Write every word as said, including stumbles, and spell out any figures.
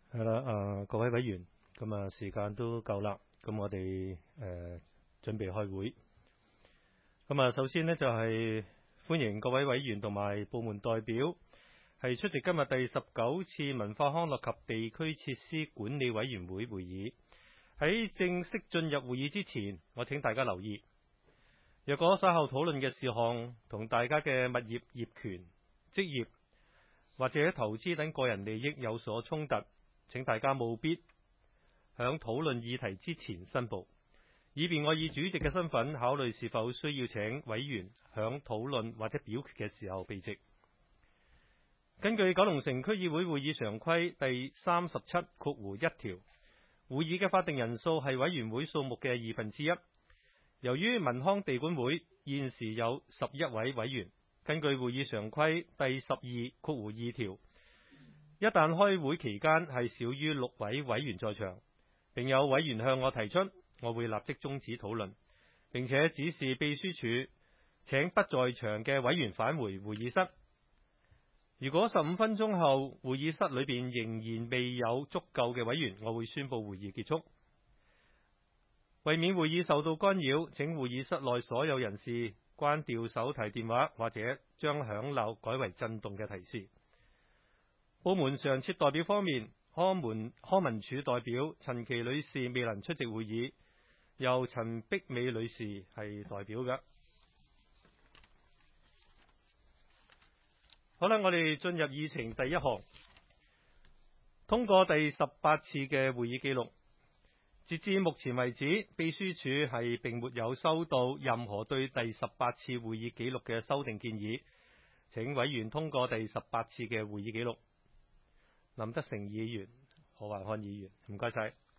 係啦，誒各位委員，咁啊時間都夠啦，咁我哋誒準備開會。咁啊，首先呢，就係歡迎各位委員同埋部門代表係出席今日第十九次文化康樂及地區設施管理委員會會議。喺正式進入會議之前，我請大家留意，若果稍後討論嘅事項同大家嘅物業業權、職業或者投資等個人利益有所衝突，請大家務必響討論議題之前申報，以便我以主席嘅身份考慮是否需要請委員響討論或者表決嘅時候避席。根據九龍城區議會會議常規第三十七括弧一條，會議嘅法定人數係委員會數目嘅二分之一。由於民康地管會現時有十一位委員，根據會議常規第十二括弧二條，一旦開會期間係少於六位委員在場，並有委員向我提出，我會立即終止討論，並且指示秘書處請不在場嘅委員返回會議室。如果十五分鐘後會議室裏邊仍然未有足夠嘅委員，我會宣布會議結束。為免會議受到干擾，請會議室內所有人士關掉手提電話或者將響鬧改為震動嘅提示。部門常設代表方面，康門康文署代表陳琪女士未能出席會議，由陳碧美女士係代表嘅。好啦，我哋進入議程第一項，通過第十八次嘅會議記錄。截至目前為止，秘書處係並沒有收到任何對第十八次會議記錄嘅修訂建議，請委員通過第十八次嘅會議記錄。林德成議員、何宏漢議員，唔該晒。